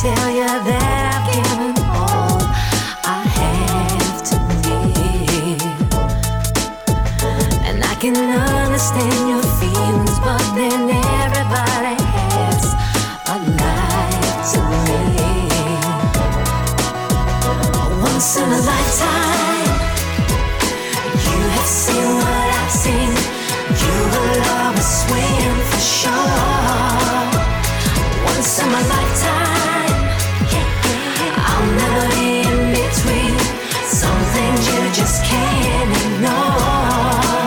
tell you that I've given all I have to give. And I can understand your feelings, but then everybody has a life to live. Once in a lifetime, you have seen what I've seen. You will always swim for sure. Once in my lifetime, I'll never be in between. Some things you just can't ignore.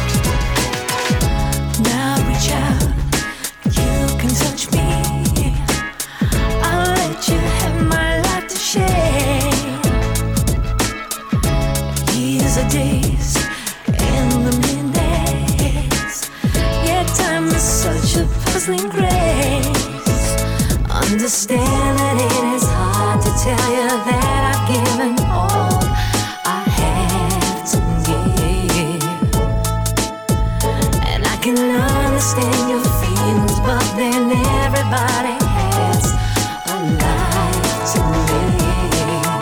Now reach out, you can touch me. I'll let you have my life to share. Years or days and the minutes, yeah, time is such a puzzling grace. Understand that it is hard to tell you that I've given all I have to give. And I can understand your feelings, but then everybody has a life to live.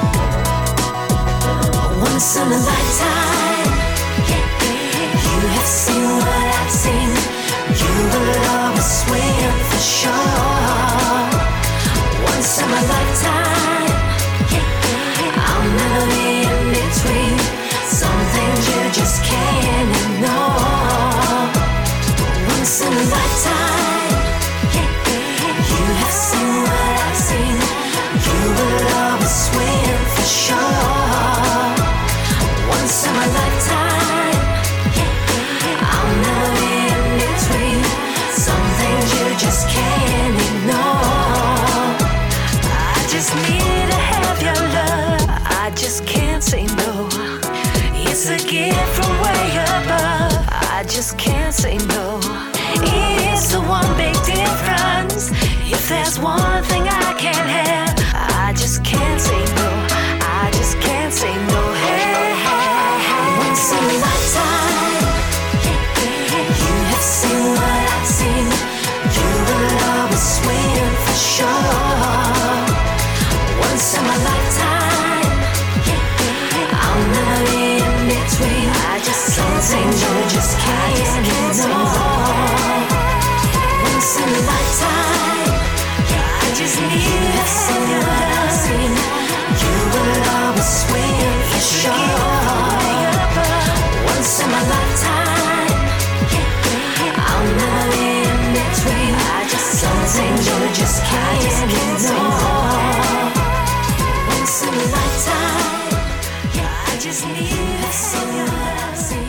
Once in a lifetime, you have seen what I've seen. You will always swim for sure. Once in my lifetime, I'll never be in between. Some things you just can't ignore. Once in a lifetime, you have seen what I've seen. You will always swim for sure. Once in my lifetime, I'll never be in between. Some things you just can't ignore. I just need to have your love. I just can't say no. It's a gift from way above. I just can't say no. It's the one big difference. If there's one thing I can't have, I just can't say no. I just can't say no. Hey, hey, hey. Once in a lifetime, you have seen what I've seen. You will always swim for sure. Once in my lifetime, I'll never be in between. I just can't say no, just can't ignore. Once in a lifetime, I just need to have your love. You will always swim for sure. Once in my lifetime, I'll never be in between. I just some things you just can't ignore. Once in a lifetime, I just need to see your love.